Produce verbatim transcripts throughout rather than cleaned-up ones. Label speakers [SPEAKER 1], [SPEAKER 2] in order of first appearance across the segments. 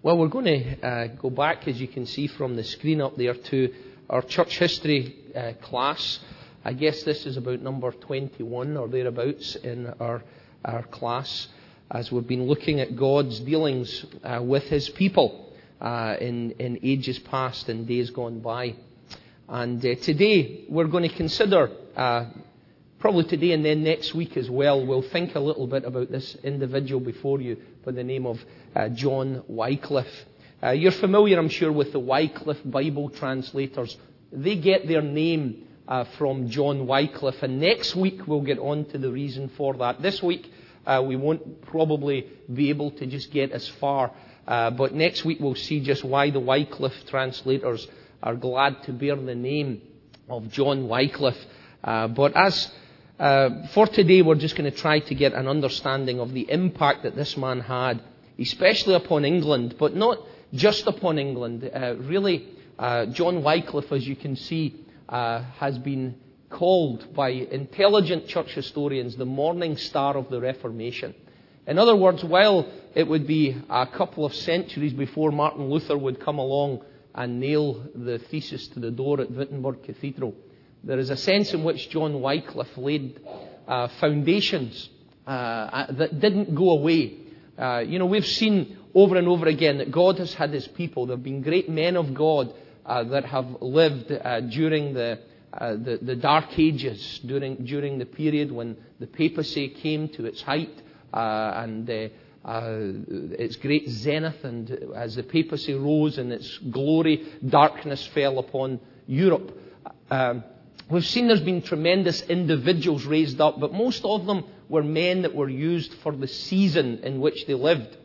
[SPEAKER 1] Well, we're going to uh, go back, as you can see from the screen up there, to our church history uh, class. I guess this is about number twenty-one or thereabouts in our, our class, as we've been looking at God's dealings uh, with His people uh, in, in ages past and days gone by. And uh, today we're going to consider, uh, probably today and then next week as well, we'll think a little bit about this individual before you by the name of uh, John Wycliffe. Uh, you're familiar, I'm sure, with the Wycliffe Bible translators. They get their name uh, from John Wycliffe, and next week we'll get on to the reason for that. This week uh, we won't probably be able to just get as far, uh, but next week we'll see just why the Wycliffe translators are glad to bear the name of John Wycliffe. Uh, but as uh, for today, we're just going to try to get an understanding of the impact that this man had, especially upon England, but not just upon England. Uh, really, uh, John Wycliffe, as you can see, uh, has been called by intelligent church historians the morning star of the Reformation. In other words, while it would be a couple of centuries before Martin Luther would come along and nail the thesis to the door at Wittenberg Cathedral, there is a sense in which John Wycliffe laid uh, foundations uh, that didn't go away. Uh, you know, we've seen over and over again that God has had His people. There have been great men of God uh, that have lived uh, during the, uh, the the Dark Ages, during during the period when the papacy came to its height uh, and uh, uh, its great zenith, and as the papacy rose in its glory, darkness fell upon Europe. Um, We've seen there's been tremendous individuals raised up, but most of them were men that were used for the season in which they lived.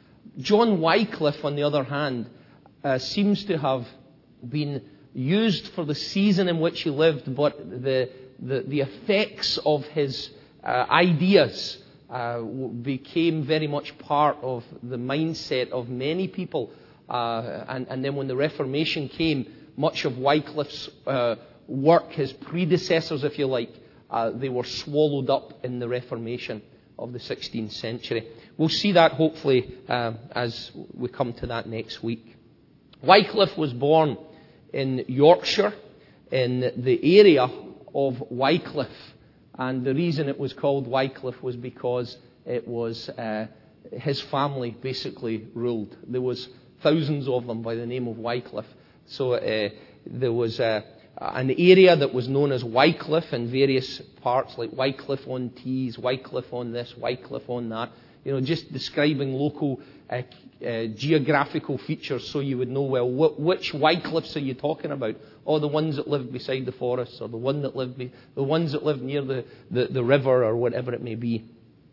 [SPEAKER 1] John Wycliffe, on the other hand, uh, seems to have been used for the season in which he lived, but the the, the effects of his uh, ideas uh, became very much part of the mindset of many people. Uh, and, and then when the Reformation came, much of Wycliffe's uh, work, his predecessors, if you like, uh, they were swallowed up in the Reformation of the sixteenth century. We'll see that hopefully uh, as we come to that next week. Wycliffe was born in Yorkshire, in the area of Wycliffe, and the reason it was called Wycliffe was because it was uh, his family basically ruled. There was thousands of them by the name of Wycliffe, so uh, there was uh, an area that was known as Wycliffe in various parts, like Wycliffe on Tees, Wycliffe on this, Wycliffe on that. You know, just describing local uh, uh, geographical features so you would know, well, wh- which Wycliffes are you talking about? Oh, the ones that lived beside the forests, or the one that lived, be- the ones that lived near the, the, the river, or whatever it may be.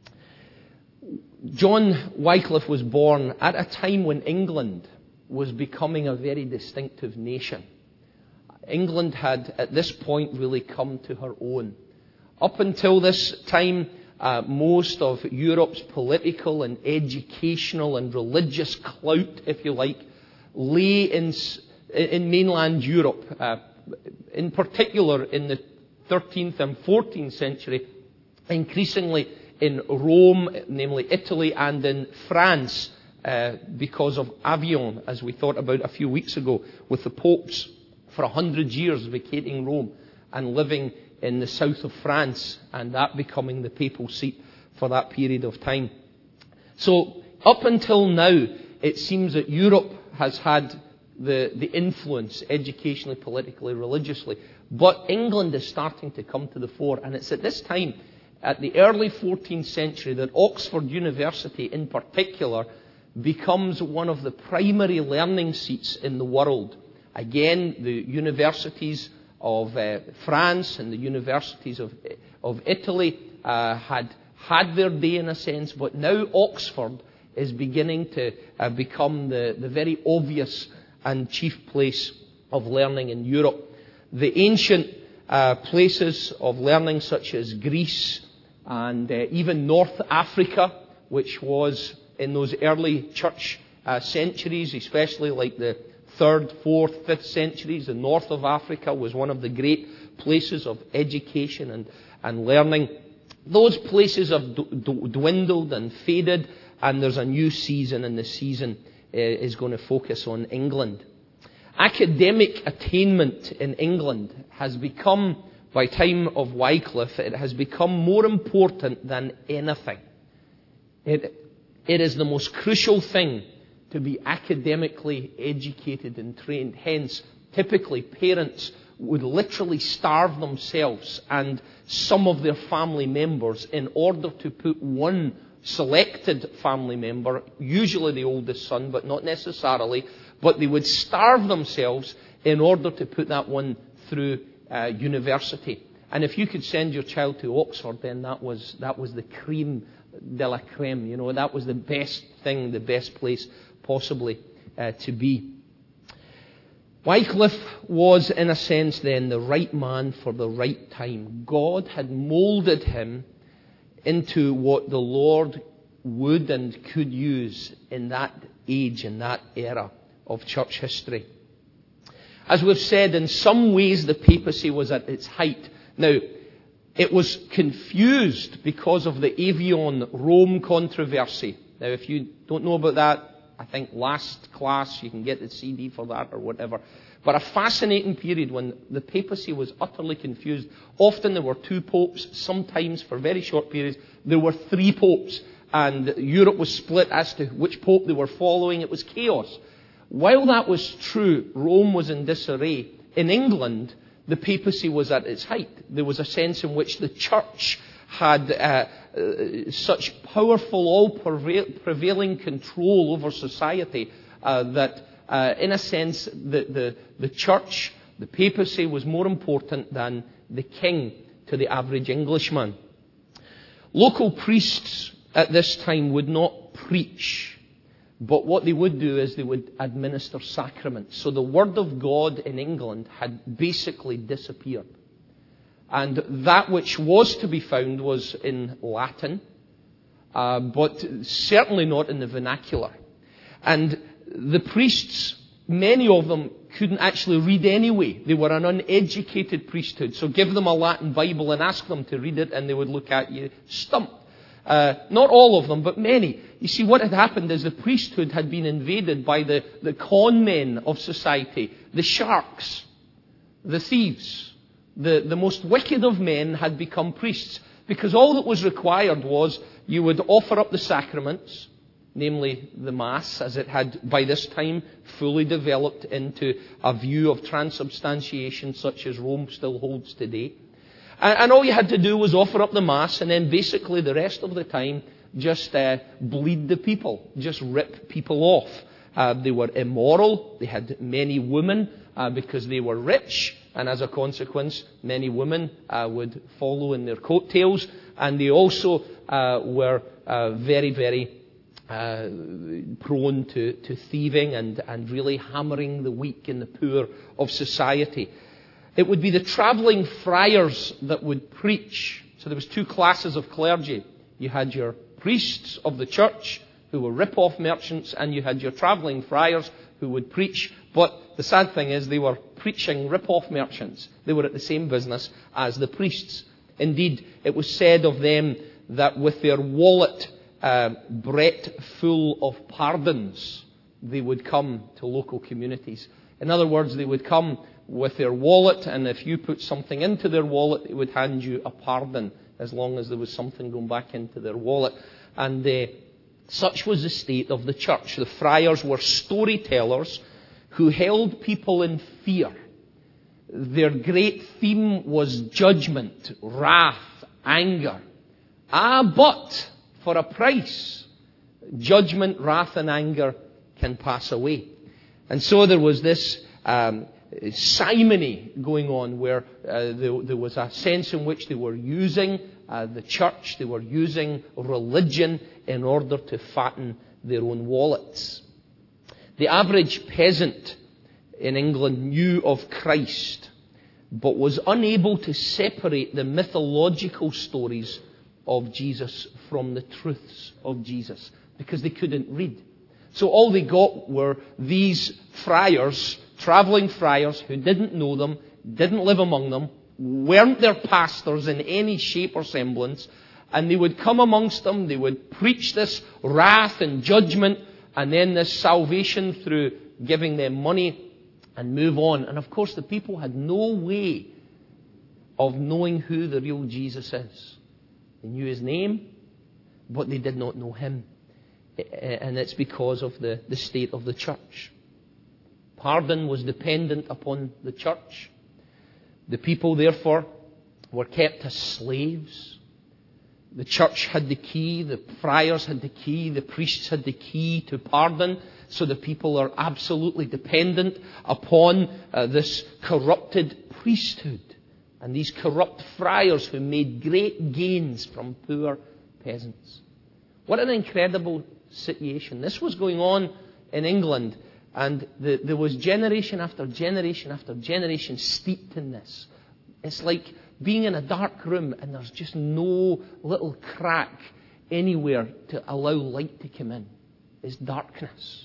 [SPEAKER 1] John Wycliffe was born at a time when England was becoming a very distinctive nation. England had, at this point, really come to her own. Up until this time, uh, most of Europe's political and educational and religious clout, if you like, lay in, in mainland Europe, uh, in particular in the thirteenth and fourteenth century, increasingly in Rome, namely Italy, and in France, uh, because of Avignon, as we thought about a few weeks ago, with the popes for a hundred years vacating Rome and living in the south of France, and that becoming the papal seat for that period of time. So up until now, it seems that Europe has had the, the influence educationally, politically, religiously. But England is starting to come to the fore, and it's at this time, at the early fourteenth century, that Oxford University in particular becomes one of the primary learning seats in the world. Again, the universities of uh, France and the universities of, of Italy uh, had had their day in a sense, but now Oxford is beginning to uh, become the, the very obvious and chief place of learning in Europe. The ancient uh, places of learning such as Greece and uh, even North Africa, which was in those early church uh, centuries, especially like the third, fourth, fifth centuries, the north of Africa was one of the great places of education and, and learning. Those places have d- d- dwindled and faded, and there's a new season, and the season is going to focus on England. Academic attainment in England has become, by time of Wycliffe, it has become more important than anything. It, it is the most crucial thing to be academically educated and trained. Hence, typically parents would literally starve themselves and some of their family members in order to put one selected family member, usually the oldest son, but not necessarily, but they would starve themselves in order to put that one through uh, university. And if you could send your child to Oxford, then that was that was the creme de la creme. You know, that was the best thing, the best place possibly uh, to be. Wycliffe was, in a sense, then the right man for the right time. God had molded him into what the Lord would and could use in that age, in that era of church history. As we've said, in some ways the papacy was at its height. Now, it was confused because of the Avion Rome controversy. Now, if you don't know about that, I think last class you can get the C D for that or whatever. But a fascinating period when the papacy was utterly confused. Often there were two popes, sometimes for very short periods there were three popes. And Europe was split as to which pope they were following. It was chaos. While that was true, Rome was in disarray. In England, the papacy was at its height. There was a sense in which the church had uh, uh, such powerful, all-prevailing control over society uh, that, uh, in a sense, the, the, the church, the papacy, was more important than the king to the average Englishman. Local priests at this time would not preach, but what they would do is they would administer sacraments. So the Word of God in England had basically disappeared. And that which was to be found was in Latin, uh, but certainly not in the vernacular. And the priests, many of them, couldn't actually read anyway. They were an uneducated priesthood. So give them a Latin Bible and ask them to read it, and they would look at you stumped. Uh, not all of them, but many. You see, what had happened is the priesthood had been invaded by the, the con men of society, the sharks, the thieves. The, the most wicked of men had become priests, because all that was required was you would offer up the sacraments, namely the Mass, as it had by this time fully developed into a view of transubstantiation such as Rome still holds today. And, and all you had to do was offer up the Mass, and then basically the rest of the time just uh, bleed the people, just rip people off. Uh, they were immoral, they had many women uh, because they were rich, and as a consequence, many women uh, would follow in their coattails, and they also uh, were uh, very, very uh, prone to, to thieving and, and really hammering the weak and the poor of society. It would be the travelling friars that would preach. So there was two classes of clergy. You had your priests of the church, who were rip-off merchants, and you had your travelling friars who would preach. But the sad thing is they were preaching rip-off merchants. They were at the same business as the priests. Indeed, it was said of them that with their wallet uh, brett full of pardons, they would come to local communities. In other words, they would come with their wallet, and if you put something into their wallet, they would hand you a pardon, as long as there was something going back into their wallet. And uh, such was the state of the church. The friars were storytellers who held people in fear. Their great theme was judgment, wrath, anger. Ah, but for a price, judgment, wrath, and anger can pass away. And so there was this um, simony going on, where uh, there, there was a sense in which they were using uh, the church, they were using religion in order to fatten their own wallets. The average peasant in England knew of Christ, but was unable to separate the mythological stories of Jesus from the truths of Jesus, because they couldn't read. So all they got were these friars, travelling friars, who didn't know them, didn't live among them, weren't their pastors in any shape or semblance, and they would come amongst them, they would preach this wrath and judgment, and then this salvation through giving them money and move on. And of course, the people had no way of knowing who the real Jesus is. They knew his name, but they did not know him. And it's because of the, the state of the church. Pardon was dependent upon the church. The people, therefore, were kept as slaves. The church had the key, the friars had the key, the priests had the key to pardon. So the people are absolutely dependent upon uh, this corrupted priesthood and these corrupt friars who made great gains from poor peasants. What an incredible situation. This was going on in England, and the, there was generation after generation after generation steeped in this. It's like being in a dark room and there's just no little crack anywhere to allow light to come in. It's darkness.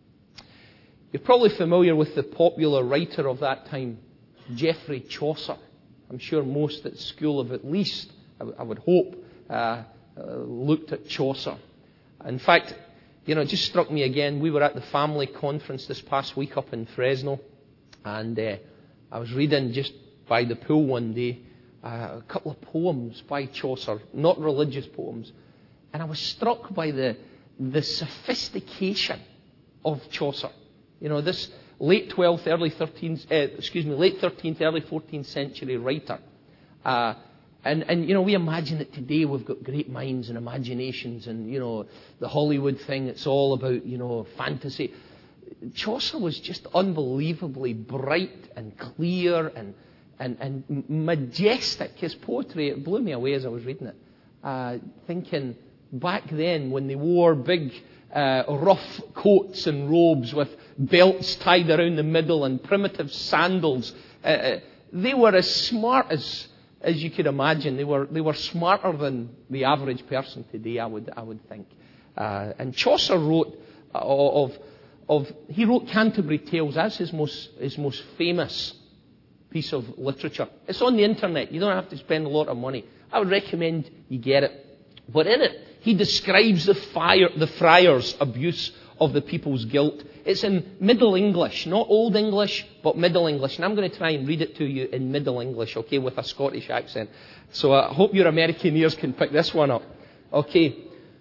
[SPEAKER 1] You're probably familiar with the popular writer of that time, Geoffrey Chaucer. I'm sure most at school have at least, I, w- I would hope, uh, uh, looked at Chaucer. In fact, you know, it just struck me again. We were at the family conference this past week up in Fresno, and uh, I was reading just by the pool one day uh, a couple of poems by Chaucer, not religious poems, and I was struck by the the sophistication of Chaucer. You know, this late twelfth, early thirteenth, uh, excuse me, late thirteenth, early fourteenth century writer. Uh, and, and, you know, we imagine that today we've got great minds and imaginations and, you know, the Hollywood thing, it's all about, you know, fantasy. Chaucer was just unbelievably bright and clear and, and, and majestic. His poetry, it blew me away as I was reading it. Uh, thinking back then when they wore big uh, rough coats and robes with belts tied around the middle and primitive sandals. Uh, they were as smart as as you could imagine. They were they were smarter than the average person today, I would I would think. Uh, and Chaucer wrote uh, of of he wrote Canterbury Tales. That's his most his most famous piece of literature. It's on the internet. You don't have to spend a lot of money. I would recommend you get it. But in it, he describes the fire, the friars' abuse of the people's guilt. It's in Middle English, not Old English, but Middle English. And I'm going to try and read it to you in Middle English, okay, with a Scottish accent. So I hope your American ears can pick this one up. Okay.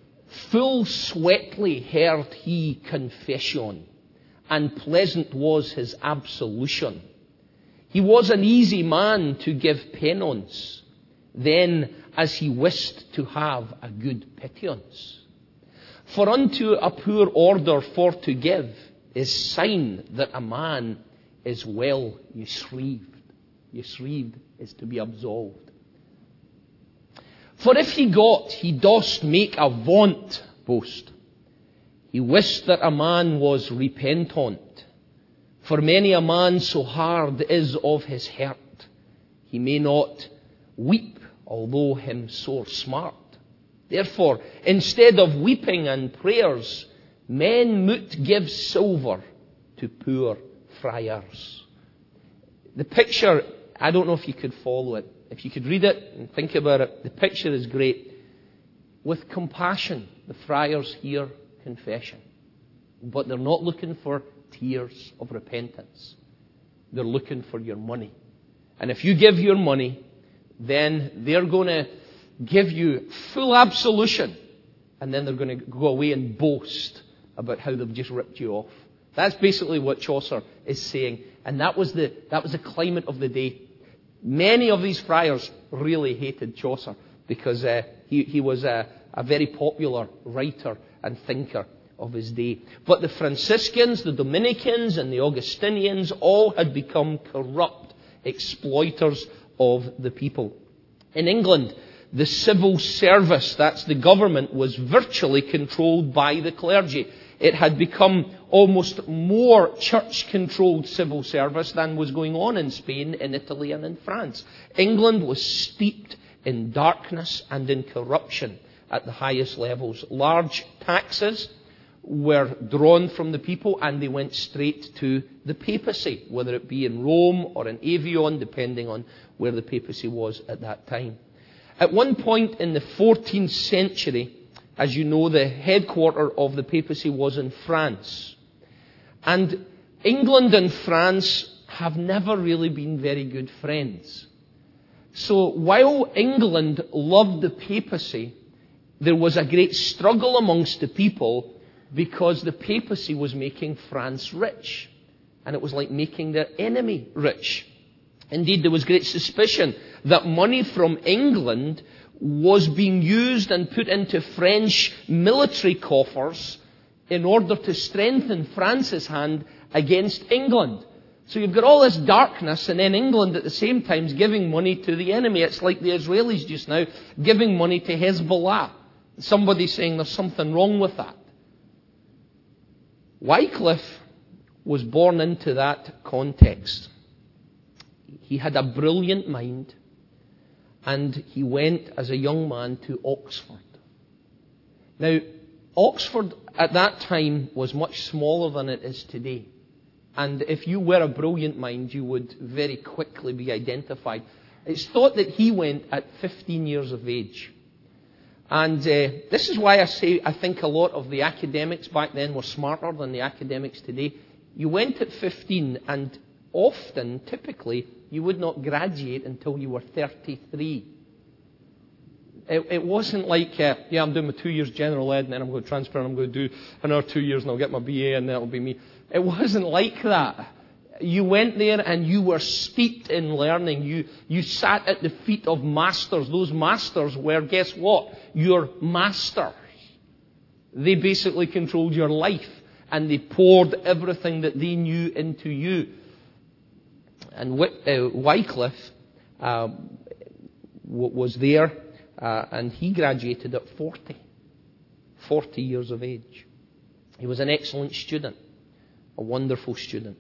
[SPEAKER 1] Full sweetly heard he confession, and pleasant was his absolution. He was an easy man to give penance, then as he wist to have a good pittance. For unto a poor order for to give is sign that a man is well usreived. Usreived is to be absolved. For if he got, he dost make a vaunt boast. He wist that a man was repentant. For many a man so hard is of his heart, he may not weep, although him sore smart. Therefore, instead of weeping and prayers, men moot give silver to poor friars. The picture, I don't know if you could follow it. If you could read it and think about it, the picture is great. With compassion, the friars hear confession. But they're not looking for tears of repentance. They're looking for your money. And if you give your money, then they're going to give you full absolution, and then they're going to go away and boast about how they've just ripped you off. That's basically what Chaucer is saying, and that was the that was the climate of the day. Many of these friars really hated Chaucer because uh, he he was a, a very popular writer and thinker of his day. But the Franciscans, the Dominicans, and the Augustinians all had become corrupt exploiters of the people. In England, the civil service, that's the government, was virtually controlled by the clergy. It had become almost more church-controlled civil service than was going on in Spain, in Italy, and in France. England was steeped in darkness and in corruption at the highest levels. Large taxes were drawn from the people and they went straight to the papacy, whether it be in Rome or in Avignon, depending on where the papacy was at that time. At one point in the fourteenth century, As you know, the headquarter of the papacy was in France. And England and France have never really been very good friends. So while England loved the papacy, there was a great struggle amongst the people because the papacy was making France rich. And it was like making their enemy rich. Indeed, there was great suspicion that money from England was being used and put into French military coffers in order to strengthen France's hand against England. So you've got all this darkness, and then England at the same time is giving money to the enemy. It's like the Israelis just now giving money to Hezbollah. Somebody's saying there's something wrong with that. Wycliffe was born into that context. He had a brilliant mind, and he went as a young man to Oxford. Now, Oxford at that time was much smaller than it is today. And if you were a brilliant mind, you would very quickly be identified. It's thought that he went at fifteen years of age. And uh, this is why I say I think a lot of the academics back then were smarter than the academics today. You went at fifteen, and often, typically, you would not graduate until you were thirty-three. It, it wasn't like, uh, yeah, I'm doing my two years general ed, and then I'm going to transfer, and I'm going to do another two years, and I'll get my B A, and that'll be me. It wasn't like that. You went there, and you were steeped in learning. You, you sat at the feet of masters. Those masters were, guess what? Your masters. They basically controlled your life, and they poured everything that they knew into you. And Wycliffe uh, was there, uh, and he graduated at forty. forty years of age. He was an excellent student, a wonderful student.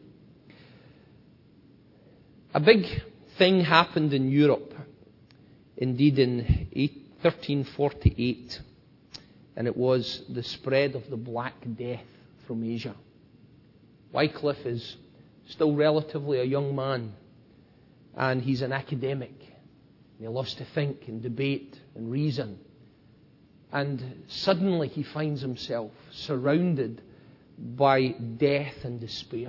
[SPEAKER 1] A big thing happened in Europe, indeed in thirteen forty-eight, and it was the spread of the Black Death from Asia. Wycliffe is still relatively a young man, and he's an academic. He loves to think and debate and reason. And suddenly he finds himself surrounded by death and despair.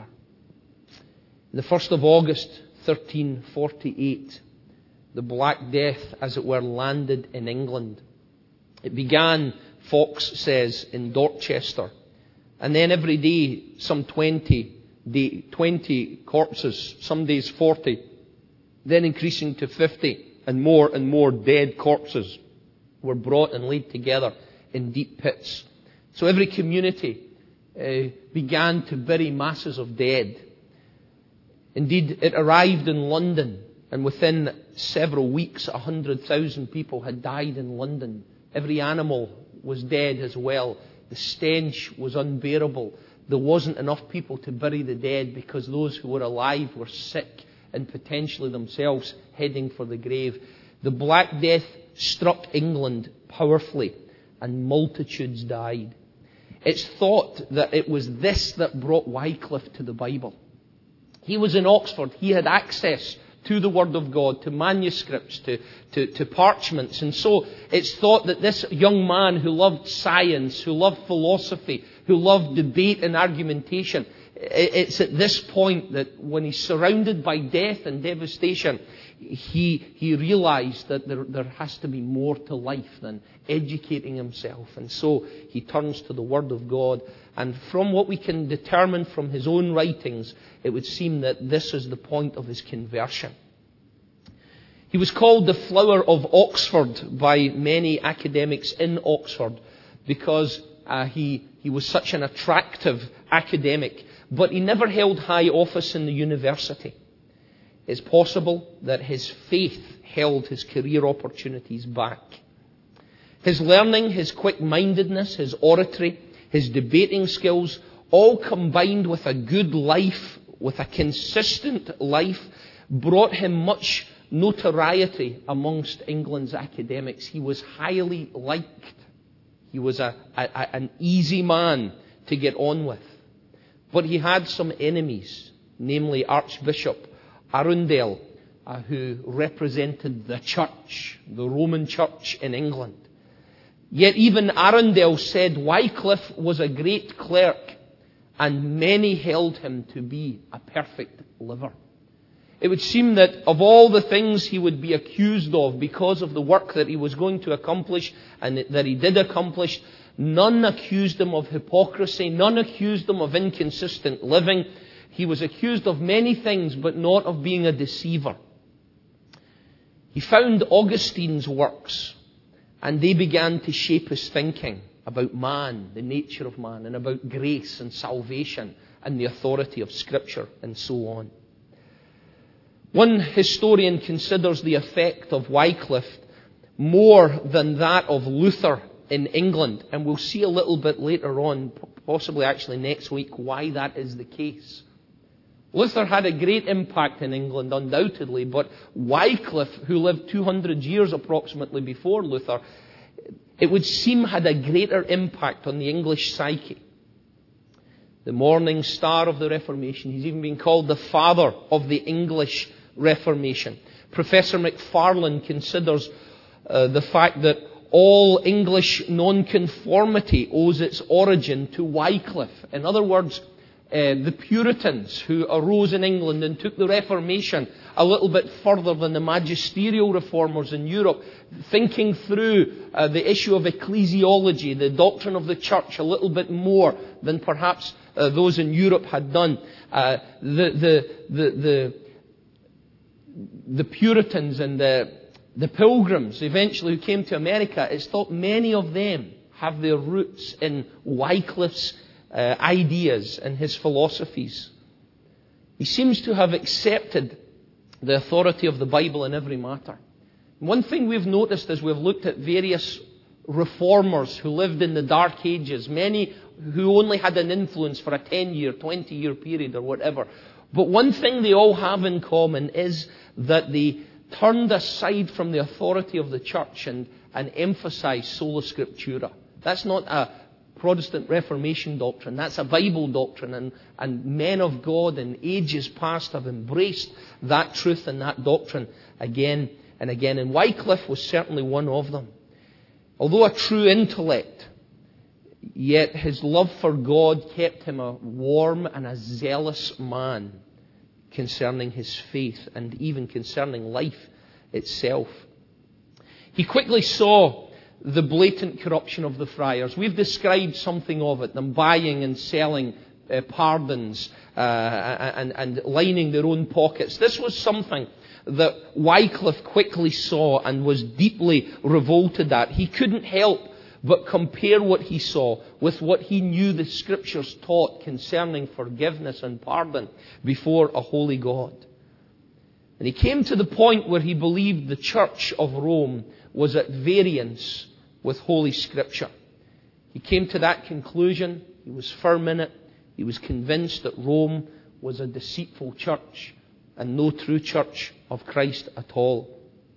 [SPEAKER 1] The first of August, thirteen forty-eight, the Black Death, as it were, landed in England. It began, Fox says, in Dorchester. And then every day, some twenty Day, twenty corpses, some days forty, then increasing to fifty, and more and more dead corpses were brought and laid together in deep pits. So every community uh, began to bury masses of dead. Indeed, it arrived in London, and within several weeks, a hundred thousand people had died in London. Every animal was dead as well. The stench was unbearable. There wasn't enough people to bury the dead because those who were alive were sick and potentially themselves heading for the grave. The Black Death struck England powerfully, and multitudes died. It's thought that it was this that brought Wycliffe to the Bible. He was in Oxford. He had access to the Word of God, to manuscripts, to, to, to parchments. And so it's thought that this young man who loved science, who loved philosophy, who loved debate and argumentation, it's at this point that when he's surrounded by death and devastation, he, he realized that there, there has to be more to life than educating himself. And so he turns to the Word of God. And from what we can determine from his own writings, it would seem that this is the point of his conversion. He was called the Flower of Oxford by many academics in Oxford because uh, he, he was such an attractive academic. But he never held high office in the university. It's possible that his faith held his career opportunities back. His learning, his quick-mindedness, his oratory, his debating skills, all combined with a good life, with a consistent life, brought him much notoriety amongst England's academics. He was highly liked. He was a, a, an easy man to get on with. But he had some enemies, namely Archbishop Arundel, uh, who represented the church, the Roman church in England. Yet even Arundel said Wycliffe was a great clerk, and many held him to be a perfect liver. It would seem that of all the things he would be accused of because of the work that he was going to accomplish and that he did accomplish, none accused him of hypocrisy, none accused him of inconsistent living. He was accused of many things, but not of being a deceiver. He found Augustine's works, and they began to shape his thinking about man, the nature of man, and about grace and salvation and the authority of Scripture and so on. One historian considers the effect of Wycliffe more than that of Luther in England, and we'll see a little bit later on, possibly actually next week, why that is the case. Luther had a great impact in England, undoubtedly, but Wycliffe, who lived two hundred years approximately before Luther, it would seem had a greater impact on the English psyche. The morning star of the Reformation. He's even been called the father of the English Reformation. Professor Macfarlane considers uh, the fact that all English nonconformity owes its origin to Wycliffe. In other words, Uh, the Puritans who arose in England and took the Reformation a little bit further than the magisterial reformers in Europe, thinking through uh, the issue of ecclesiology, the doctrine of the church, a little bit more than perhaps uh, those in Europe had done. Uh, the, the, the, the, the Puritans and the, the Pilgrims, eventually, who came to America, it's thought many of them have their roots in Wycliffe's Uh, ideas and his philosophies. He seems to have accepted the authority of the Bible in every matter. One thing we've noticed as we've looked at various reformers who lived in the Dark Ages, many who only had an influence for a ten-year, twenty-year period or whatever, but one thing they all have in common is that they turned aside from the authority of the church and, and emphasized sola scriptura. That's not a Protestant Reformation doctrine. That's a Bible doctrine, and, and men of God in ages past have embraced that truth and that doctrine again and again. And Wycliffe was certainly one of them. Although a true intellect, yet his love for God kept him a warm and a zealous man concerning his faith and even concerning life itself. He quickly saw the blatant corruption of the friars. We've described something of it, them buying and selling uh, pardons uh, and, and lining their own pockets. This was something that Wycliffe quickly saw and was deeply revolted at. He couldn't help but compare what he saw with what he knew the Scriptures taught concerning forgiveness and pardon before a holy God. And he came to the point where he believed the Church of Rome was at variance with Holy Scripture. He came to that conclusion. He was firm in it. He was convinced that Rome was a deceitful church and no true church of Christ at all.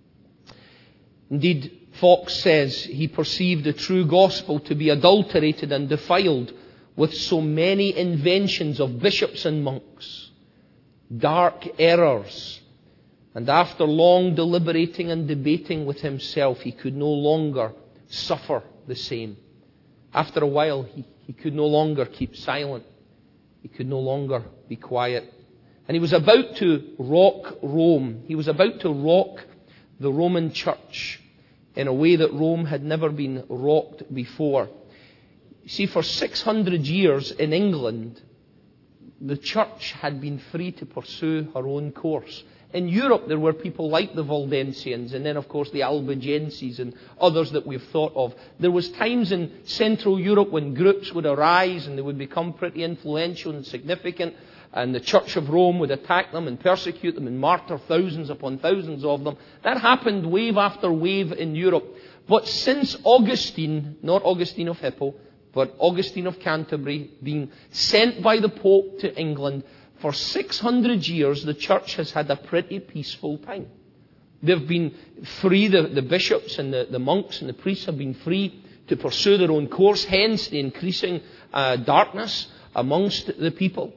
[SPEAKER 1] Indeed, Fox says he perceived the true gospel to be adulterated and defiled with so many inventions of bishops and monks, dark errors. And after long deliberating and debating with himself, he could no longer suffer the same. After a while, he, he could no longer keep silent. He could no longer be quiet. And he was about to rock Rome. He was about to rock the Roman Church in a way that Rome had never been rocked before. You see, for six hundred years in England, the church had been free to pursue her own course. In Europe, there were people like the Waldensians, and then, of course, the Albigenses and others that we've thought of. There was times in Central Europe when groups would arise and they would become pretty influential and significant, and the Church of Rome would attack them and persecute them and martyr thousands upon thousands of them. That happened wave after wave in Europe. But since Augustine, not Augustine of Hippo, but Augustine of Canterbury, being sent by the Pope to England, for six hundred years, the church has had a pretty peaceful time. They've been free, the, the bishops and the, the monks and the priests have been free to pursue their own course, hence the increasing uh, darkness amongst the people.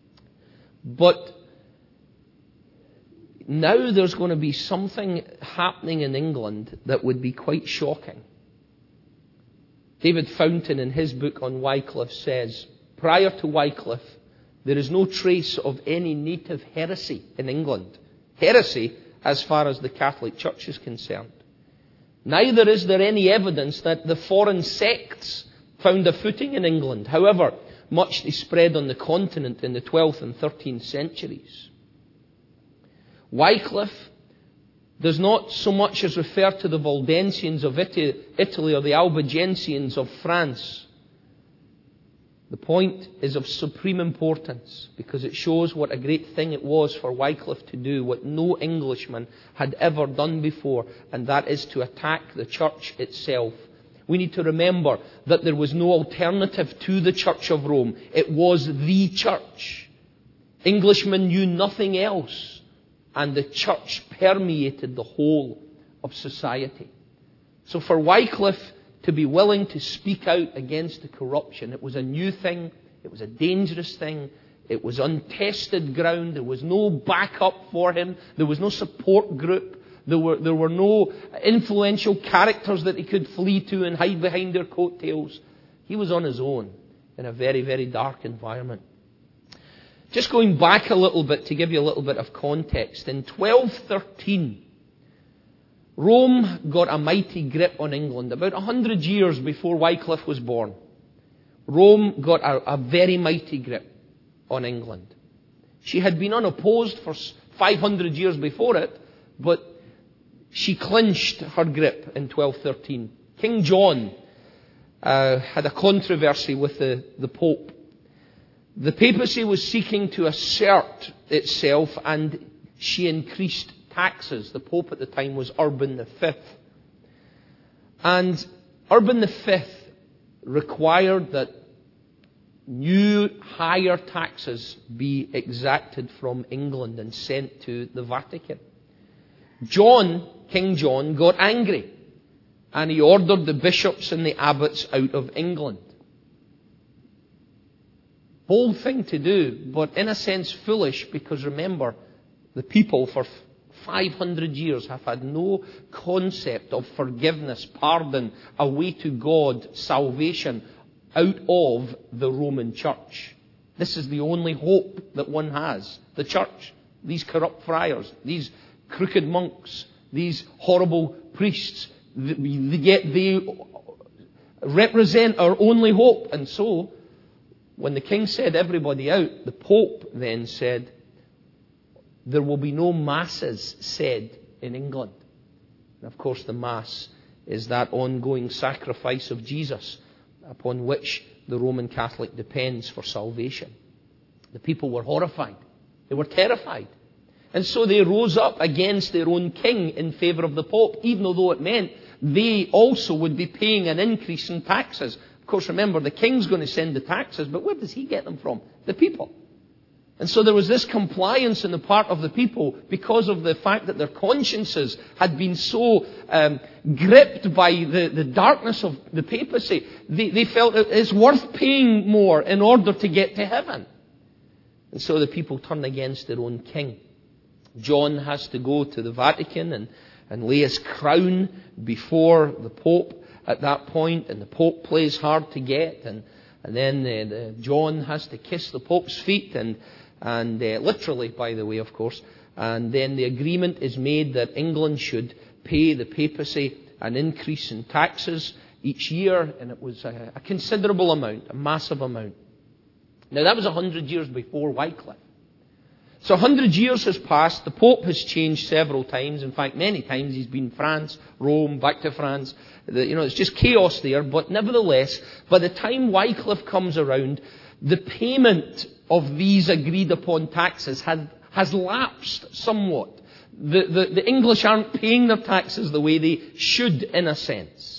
[SPEAKER 1] But now there's going to be something happening in England that would be quite shocking. David Fountain, in his book on Wycliffe, says, prior to Wycliffe, there is no trace of any native heresy in England. Heresy as far as the Catholic Church is concerned. Neither is there any evidence that the foreign sects found a footing in England, however much they spread on the continent in the twelfth and thirteenth centuries. Wycliffe does not so much as refer to the Waldensians of Italy or the Albigensians of France. The point is of supreme importance because it shows what a great thing it was for Wycliffe to do, what no Englishman had ever done before, and that is to attack the church itself. We need to remember that there was no alternative to the Church of Rome. It was the church. Englishmen knew nothing else, and the church permeated the whole of society. So for Wycliffe to be willing to speak out against the corruption, it was a new thing, it was a dangerous thing, it was untested ground, there was no backup for him, there was no support group, there were, there were no influential characters that he could flee to and hide behind their coattails. He was on his own in a very, very dark environment. Just going back a little bit to give you a little bit of context, in twelve thirteen, Rome got a mighty grip on England. About a hundred years before Wycliffe was born, Rome got a, a very mighty grip on England. She had been unopposed for five hundred years before it, but she clinched her grip in twelve thirteen. King John uh, had a controversy with the, the Pope. The papacy was seeking to assert itself, and she increased taxes. The Pope at the time was Urban the Fifth. And Urban the Fifth required that new higher taxes be exacted from England and sent to the Vatican. John, King John, got angry, and he ordered the bishops and the abbots out of England. Bold thing to do, but in a sense foolish, because remember, the people for five hundred years have had no concept of forgiveness, pardon, a way to God, salvation out of the Roman Church. This is the only hope that one has. The Church, these corrupt friars, these crooked monks, these horrible priests, yet they represent our only hope. And so, when the king said everybody out, the Pope then said, there will be no masses said in England. And of course the Mass is that ongoing sacrifice of Jesus upon which the Roman Catholic depends for salvation. The people were horrified. They were terrified. And so they rose up against their own king in favour of the Pope, even though it meant they also would be paying an increase in taxes. Of course, remember, the king's going to send the taxes, but where does he get them from? The people. And so there was this compliance on the part of the people because of the fact that their consciences had been so um, gripped by the, the darkness of the papacy. They, they felt it's worth paying more in order to get to heaven. And so the people turned against their own king. John has to go to the Vatican and, and lay his crown before the Pope at that point, and the Pope plays hard to get, and, and then uh, the, John has to kiss the Pope's feet, and, and uh, literally, by the way, of course, and then the agreement is made that England should pay the papacy an increase in taxes each year, and it was a, a considerable amount, a massive amount. Now that was a hundred years before Wycliffe. So a hundred years has passed. The Pope has changed several times. In fact, many times he's been France, Rome, back to France. The, you know, it's just chaos there. But nevertheless, by the time Wycliffe comes around, the payment of these agreed upon taxes had, has lapsed somewhat. The, the, the English aren't paying their taxes the way they should, in a sense.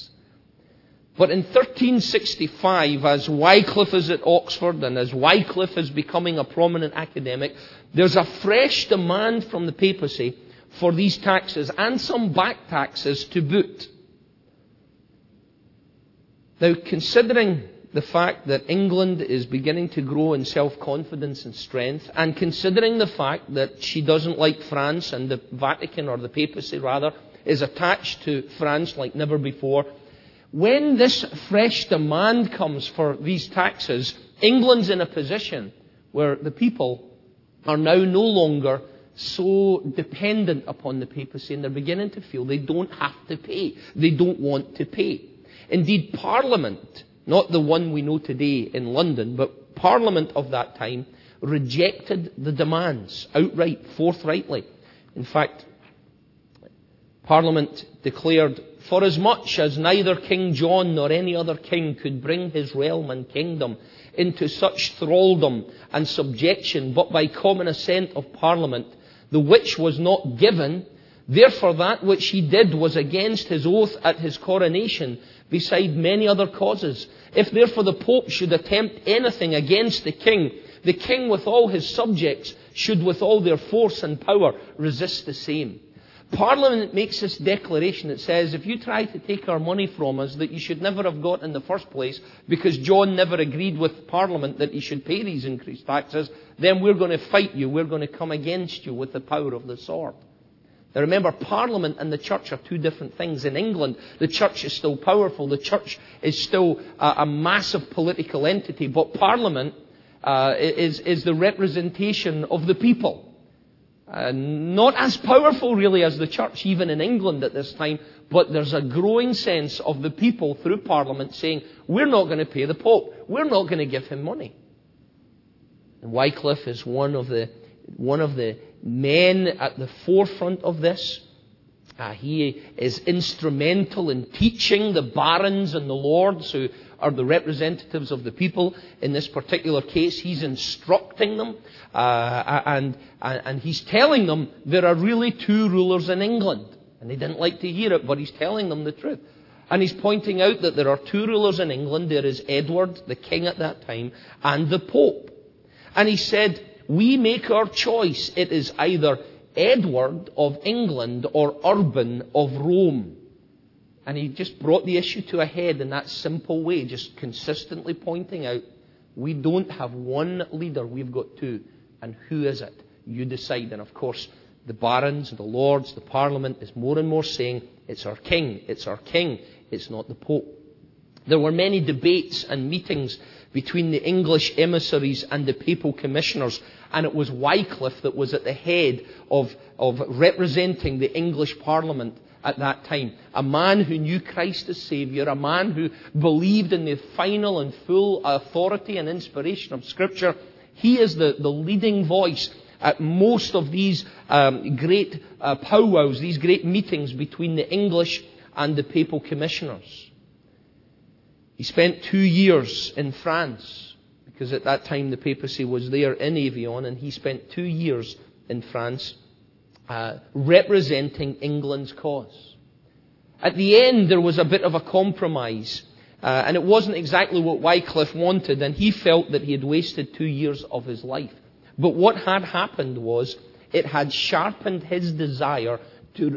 [SPEAKER 1] But in thirteen sixty-five, as Wycliffe is at Oxford and as Wycliffe is becoming a prominent academic, there's a fresh demand from the papacy for these taxes and some back taxes to boot. Now, considering the fact that England is beginning to grow in self-confidence and strength, and considering the fact that she doesn't like France and the Vatican, or the papacy rather, is attached to France like never before, When this fresh demand comes for these taxes, England's in a position where the people are now no longer so dependent upon the papacy, and they're beginning to feel they don't have to pay. They don't want to pay. Indeed, Parliament, not the one we know today in London, but Parliament of that time, rejected the demands outright, forthrightly. In fact, Parliament declared, "Forasmuch as neither King John nor any other king could bring his realm and kingdom into such thraldom and subjection, but by common assent of Parliament, the which was not given, therefore that which he did was against his oath at his coronation, beside many other causes. If therefore the Pope should attempt anything against the king, the king with all his subjects should with all their force and power resist the same." Parliament makes this declaration. It says, if you try to take our money from us that you should never have got in the first place, because John never agreed with Parliament that he should pay these increased taxes, then we're going to fight you. We're going to come against you with the power of the sword. Now remember, Parliament and the church are two different things. In England, the church is still powerful. The church is still a, a massive political entity. But Parliament uh, is, is the representation of the people. Uh, not as powerful really as the church, even in England at this time, but there's a growing sense of the people through Parliament saying, we're not going to pay the Pope. We're not going to give him money. And Wycliffe is one of the, one of the men at the forefront of this. Uh, he is instrumental in teaching the barons and the lords, who are the representatives of the people. In this particular case, he's instructing them, uh, and, and he's telling them there are really two rulers in England. And they didn't like to hear it, but he's telling them the truth. And he's pointing out that there are two rulers in England. There is Edward, the king at that time, and the Pope. And he said, we make our choice. It is either Edward of England or Urban of Rome. And he just brought the issue to a head in that simple way, just consistently pointing out, we don't have one leader, we've got two. And who is it? You decide. And of course, the barons, the lords, the Parliament is more and more saying, it's our king, it's our king, it's not the Pope. There were many debates and meetings between the English emissaries and the papal commissioners, and it was Wycliffe that was at the head of, of representing the English Parliament at that time. A man who knew Christ as Saviour, a man who believed in the final and full authority and inspiration of Scripture. He is the, the leading voice at most of these um, great uh, powwows, these great meetings between the English and the papal commissioners. He spent two years in France, because at that time the papacy was there in Avignon, and he spent two years in France uh, representing England's cause. At the end, there was a bit of a compromise, uh, and it wasn't exactly what Wycliffe wanted, and he felt that he had wasted two years of his life. But what had happened was, it had sharpened his desire to,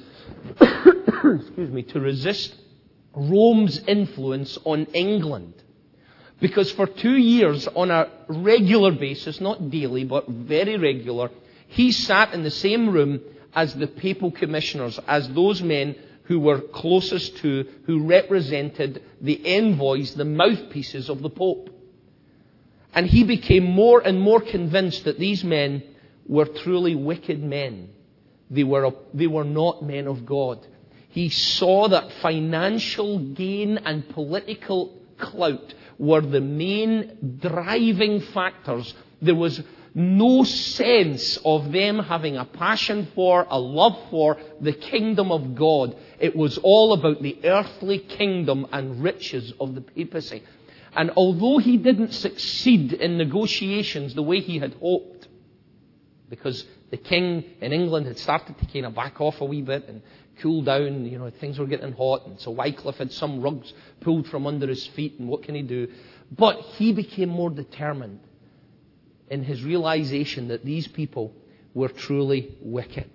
[SPEAKER 1] excuse me, to resist Rome's influence on England. Because for two years, on a regular basis, not daily, but very regular, he sat in the same room as the papal commissioners, as those men who were closest to, who represented the envoys, the mouthpieces of the Pope. And he became more and more convinced that these men were truly wicked men. They were, they were not men of God. He saw that financial gain and political clout were the main driving factors. There was no sense of them having a passion for, a love for the kingdom of God. It was all about the earthly kingdom and riches of the papacy. And although he didn't succeed in negotiations the way he had hoped, because the king in England had started to kind of back off a wee bit and cool down, you know, things were getting hot, and so Wycliffe had some rugs pulled from under his feet, and what can he do? But he became more determined in his realization that these people were truly wicked.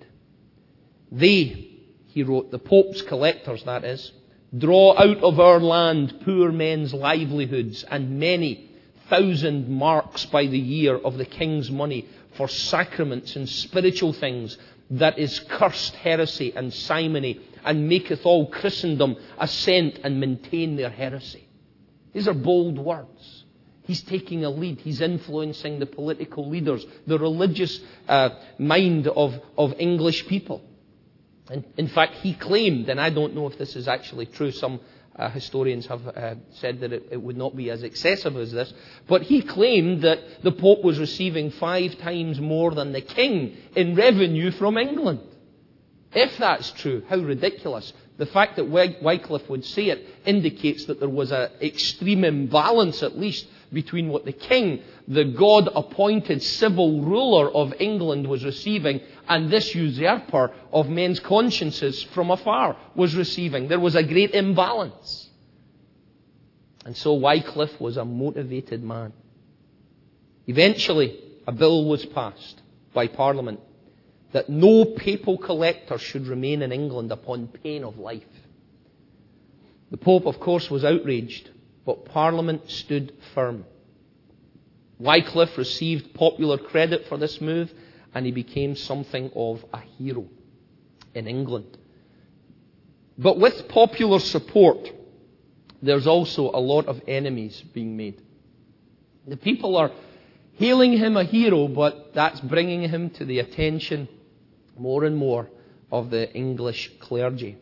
[SPEAKER 1] They, he wrote, the Pope's collectors, that is, draw out of our land poor men's livelihoods and many thousand marks by the year of the king's money for sacraments and spiritual things, that is cursed heresy and simony, and maketh all Christendom assent and maintain their heresy. These are bold words. He's taking a lead. He's influencing the political leaders, the religious uh, mind of, of English people. And in fact, he claimed, and I don't know if this is actually true, some uh, historians have uh, said that it, it would not be as excessive as this, but he claimed that the Pope was receiving five times more than the King in revenue from England. If that's true, how ridiculous. The fact that Wycliffe would say it indicates that there was an extreme imbalance, at least, between what the King, the God-appointed civil ruler of England, was receiving and this usurper of men's consciences from afar was receiving. There was a great imbalance. And so Wycliffe was a motivated man. Eventually, a bill was passed by Parliament that no papal collector should remain in England upon pain of life. The Pope, of course, was outraged, but Parliament stood firm. Wycliffe received popular credit for this move, and he became something of a hero in England. But with popular support, there's also a lot of enemies being made. The people are hailing him a hero, but that's bringing him to the attention more and more of the English clergy.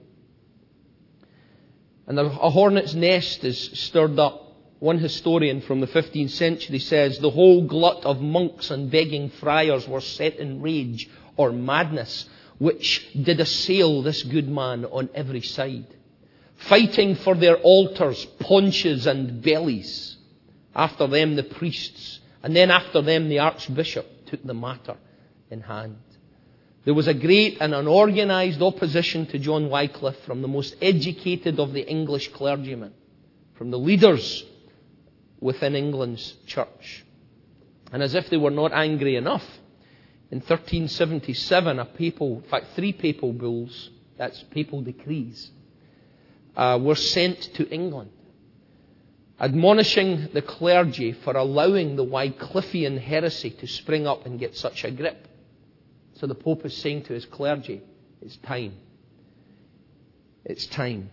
[SPEAKER 1] And a hornet's nest is stirred up. One historian from the fifteenth century says, the whole glut of monks and begging friars were set in rage or madness, which did assail this good man on every side, fighting for their altars, paunches and bellies. After them the priests, and then after them the archbishop took the matter in hand. There was a great and unorganized opposition to John Wycliffe from the most educated of the English clergymen, from the leaders within England's church. And as if they were not angry enough, in thirteen seventy-seven, a papal, in fact, three papal bulls, that's papal decrees, uh, were sent to England, admonishing the clergy for allowing the Wycliffean heresy to spring up and get such a grip. So the Pope is saying to his clergy, it's time. It's time.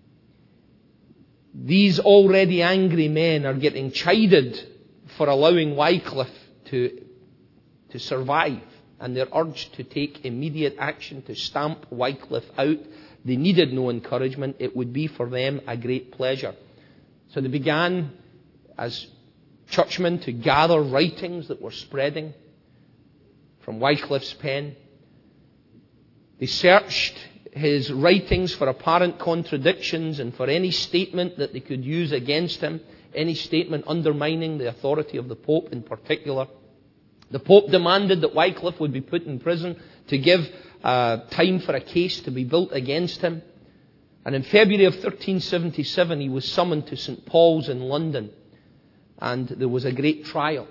[SPEAKER 1] These already angry men are getting chided for allowing Wycliffe to, to survive. And they're urged to take immediate action to stamp Wycliffe out. They needed no encouragement. It would be for them a great pleasure. So they began, as churchmen, to gather writings that were spreading from Wycliffe's pen. They searched his writings for apparent contradictions and for any statement that they could use against him, any statement undermining the authority of the Pope in particular. The Pope demanded that Wycliffe would be put in prison to give uh, time for a case to be built against him. And in February of thirteen seventy-seven, he was summoned to Saint Paul's in London, and there was a great trial.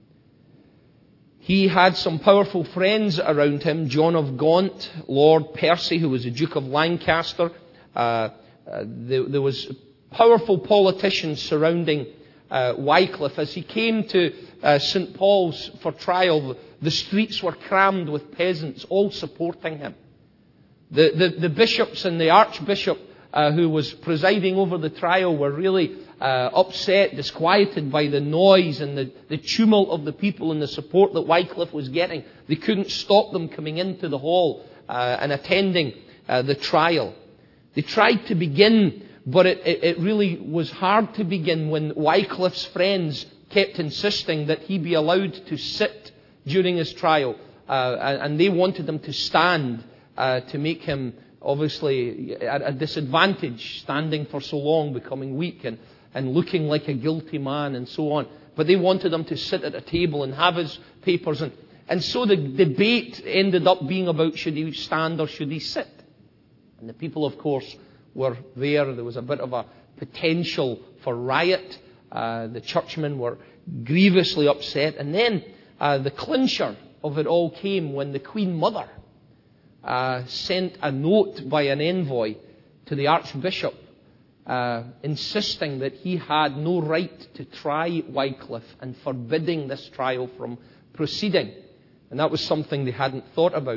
[SPEAKER 1] He had some powerful friends around him, John of Gaunt, Lord Percy, who was the Duke of Lancaster. Uh, uh, there, there was powerful politicians surrounding uh, Wycliffe. As he came to uh, Saint Paul's for trial, the streets were crammed with peasants, all supporting him. The, the, the bishops and the archbishop uh, who was presiding over the trial were really uh, upset, disquieted by the noise and the, the tumult of the people and the support that Wycliffe was getting. They couldn't stop them coming into the hall uh, and attending uh, the trial. They tried to begin, but it, it, it really was hard to begin when Wycliffe's friends kept insisting that he be allowed to sit during his trial, uh, and they wanted him to stand uh, to make him obviously at a disadvantage, standing for so long, becoming weak and, and looking like a guilty man and so on. But they wanted him to sit at a table and have his papers. And, and so the debate ended up being about should he stand or should he sit. And the people, of course, were there. There was a bit of a potential for riot. Uh, the churchmen were grievously upset. And then uh, the clincher of it all came when the Queen Mother uh, sent a note by an envoy to the Archbishop uh, insisting that he had no right to try Wycliffe and forbidding this trial from proceeding. And that was something they hadn't thought about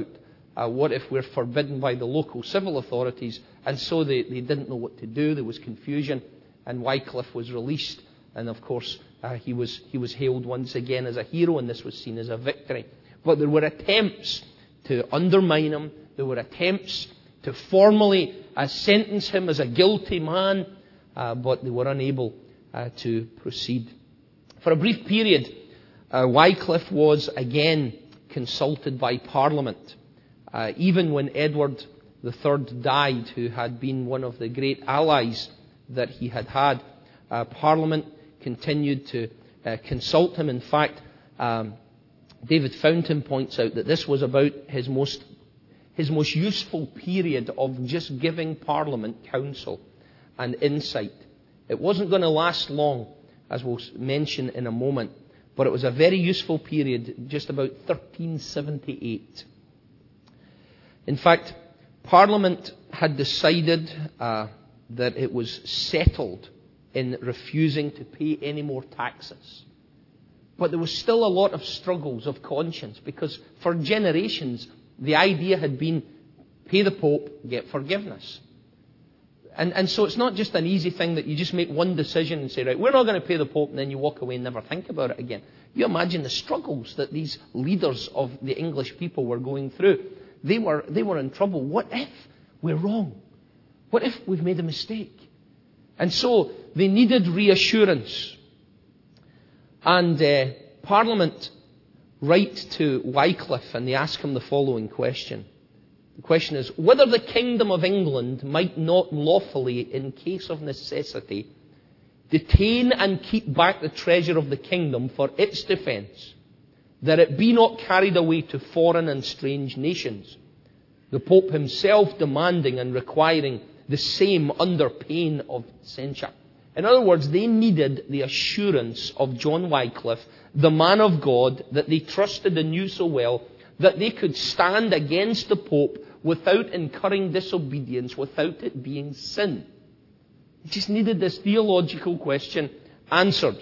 [SPEAKER 1] Uh, what if we're forbidden by the local civil authorities? And so they, they didn't know what to do. There was confusion. And Wycliffe was released. And of course, uh, he was he was hailed once again as a hero, and this was seen as a victory. But there were attempts to undermine him. There were attempts to formally uh, sentence him as a guilty man, uh, but they were unable uh, to proceed. For a brief period, uh, Wycliffe was again consulted by Parliament. Uh, even when Edward the Third died, who had been one of the great allies that he had had, uh, Parliament continued to uh, consult him. In fact, um, David Fountain points out that this was about his most his most useful period of just giving Parliament counsel and insight. It wasn't going to last long, as we'll mention in a moment, but it was a very useful period, just about thirteen seventy-eight. In fact, Parliament had decided uh, that it was settled in refusing to pay any more taxes. But there was still a lot of struggles of conscience, because for generations the idea had been, pay the Pope, get forgiveness. And, and so it's not just an easy thing that you just make one decision and say, right, we're not going to pay the Pope, and then you walk away and never think about it again. You imagine the struggles that these leaders of the English people were going through. They were, they were in trouble. What if we're wrong? What if we've made a mistake? And so they needed reassurance. And uh, Parliament write to Wycliffe and they ask him the following question. The question is, whether the kingdom of England might not lawfully, in case of necessity, detain and keep back the treasure of the kingdom for its defence, that it be not carried away to foreign and strange nations, the Pope himself demanding and requiring the same under pain of censure. In other words, they needed the assurance of John Wycliffe, the man of God that they trusted and knew so well, that they could stand against the Pope without incurring disobedience, without it being sin. They just needed this theological question answered.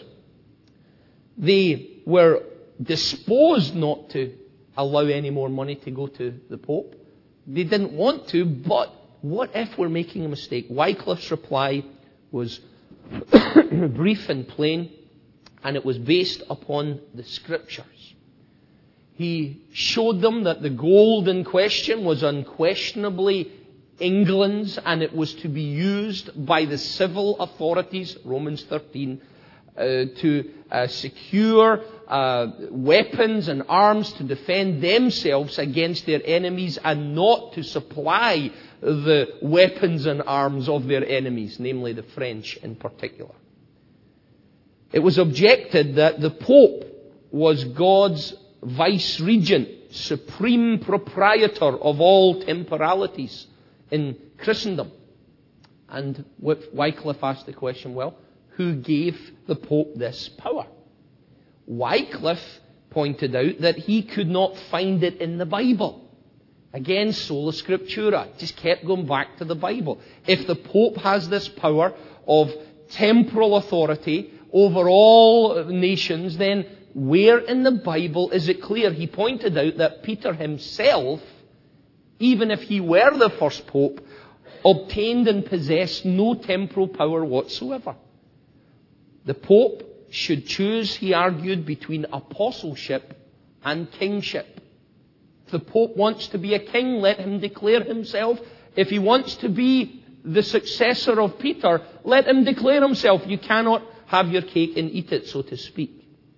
[SPEAKER 1] They were disposed not to allow any more money to go to the Pope. They didn't want to, but what if we're making a mistake? Wycliffe's reply was brief and plain, and it was based upon the Scriptures. He showed them that the gold in question was unquestionably England's, and it was to be used by the civil authorities, Romans thirteen, uh, to uh, secure uh, weapons and arms to defend themselves against their enemies, and not to supply the weapons and arms of their enemies, namely the French in particular. It was objected that the Pope was God's vice-regent, supreme proprietor of all temporalities in Christendom. And Wycliffe asked the question, well, who gave the Pope this power? Wycliffe pointed out that he could not find it in the Bible. Again, sola scriptura, just kept going back to the Bible. If the Pope has this power of temporal authority over all nations, then where in the Bible is it clear? He pointed out that Peter himself, even if he were the first Pope, obtained and possessed no temporal power whatsoever. The Pope should choose, he argued, between apostleship and kingship. If the Pope wants to be a king, let him declare himself. If he wants to be the successor of Peter, let him declare himself. You cannot have your cake and eat it, so to speak.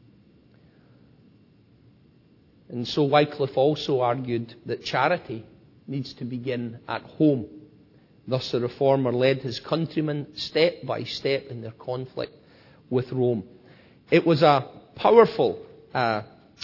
[SPEAKER 1] And so Wycliffe also argued that charity needs to begin at home. Thus the Reformer led his countrymen step by step in their conflict with Rome. It was a powerful uh,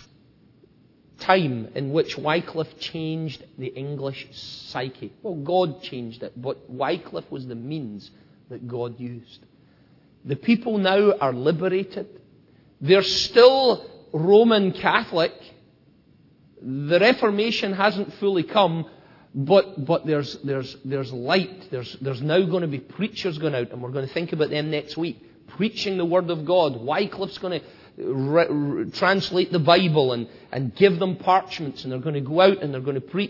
[SPEAKER 1] time in which Wycliffe changed the English psyche. Well, God changed it, but Wycliffe was the means that God used. The people now are liberated. They're still Roman Catholic. The Reformation hasn't fully come, but but there's there's there's light. There's there's now going to be preachers going out, and we're going to think about them next week, preaching the Word of God. Wycliffe's going to re- re- translate the Bible and and give them parchments, and they're going to go out and they're going to preach.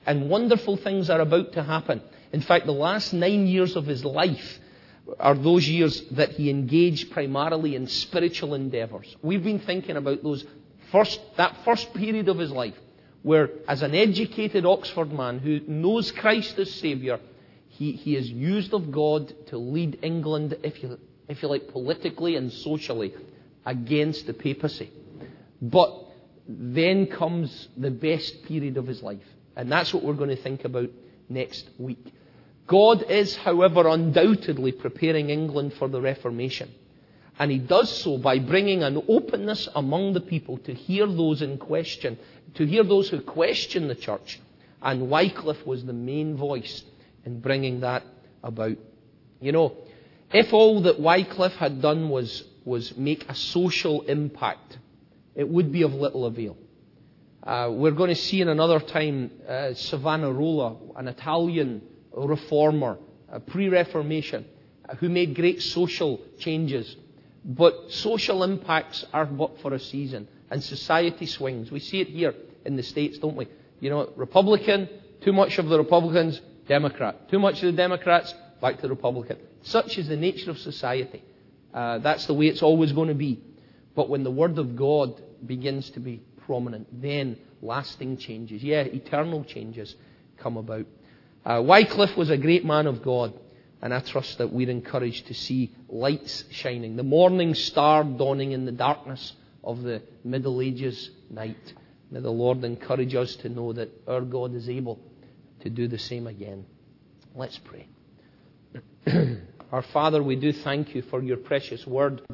[SPEAKER 1] And wonderful things are about to happen. In fact, the last nine years of his life are those years that he engaged primarily in spiritual endeavours. We've been thinking about those first, that first period of his life, where as an educated Oxford man who knows Christ as Saviour, he, he is used of God to lead England, if you, if you like, politically and socially against the papacy. But then comes the best period of his life. And that's what we're going to think about next week. God is, however, undoubtedly preparing England for the Reformation. And he does so by bringing an openness among the people to hear those in question, to hear those who question the church. And Wycliffe was the main voice in bringing that about. You know, if all that Wycliffe had done was, was make a social impact, it would be of little avail. Uh, we're going to see in another time uh, Savonarola, an Italian reformer, a pre-Reformation, uh, who made great social changes. But social impacts are but for a season, and society swings. We see it here in the States, don't we? You know, Republican, too much of the Republicans, Democrat. Too much of the Democrats, back to Republican. Such is the nature of society. Uh, that's the way it's always going to be. But when the Word of God begins to be prominent, then lasting changes, yeah, eternal changes come about. Uh, Wycliffe was a great man of God, and I trust that we're encouraged to see lights shining, the morning star dawning in the darkness of the Middle Ages night. May the Lord encourage us to know that our God is able to do the same again. Let's pray. Our Father, we do thank you for your precious word.